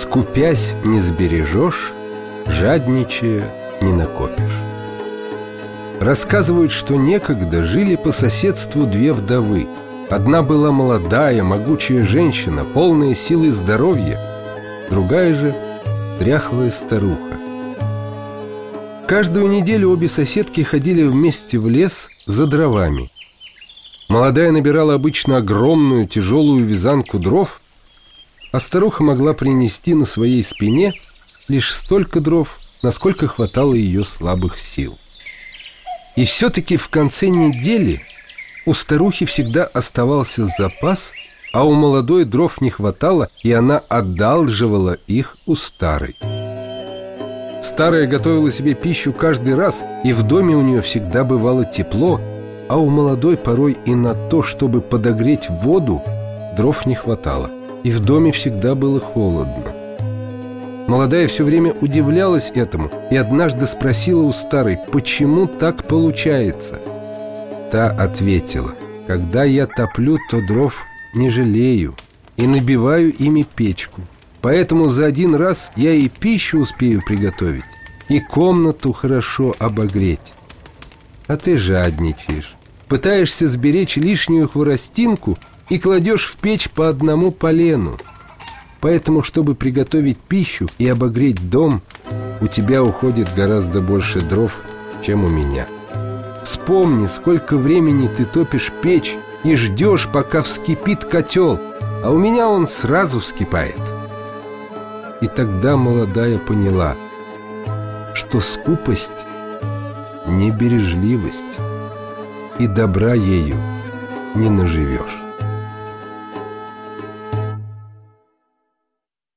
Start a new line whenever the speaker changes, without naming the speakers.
Скупясь не сбережешь, жадничая не накопишь. Рассказывают, что некогда жили по соседству две вдовы. Одна была молодая, могучая женщина, полная силы и здоровья, другая же дряхлая старуха. Каждую неделю обе соседки ходили вместе в лес за дровами. Молодая набирала обычно огромную тяжелую вязанку дров, а старуха могла принести на своей спине лишь столько дров, насколько хватало ее слабых сил. И все-таки в конце недели у старухи всегда оставался запас, а у молодой дров не хватало, и она одалживала их у старой. Старая готовила себе пищу каждый раз, и в доме у нее всегда бывало тепло, а у молодой порой и на то, чтобы подогреть воду, дров не хватало, и в доме всегда было холодно. Молодая все время удивлялась этому и однажды спросила у старой, почему так получается. Та ответила: когда я топлю, то дров не жалею и набиваю ими печку. Поэтому за один раз я и пищу успею приготовить, и комнату хорошо обогреть. А ты жадничаешь, пытаешься сберечь лишнюю хворостинку и кладешь в печь по одному полену. Поэтому, чтобы приготовить пищу и обогреть дом, у тебя уходит гораздо больше дров, чем у меня. Вспомни, сколько времени ты топишь печь и ждешь, пока вскипит котел, а у меня он сразу вскипает. И тогда молодая поняла, что скупость не бережливость, и добра ею не наживешь.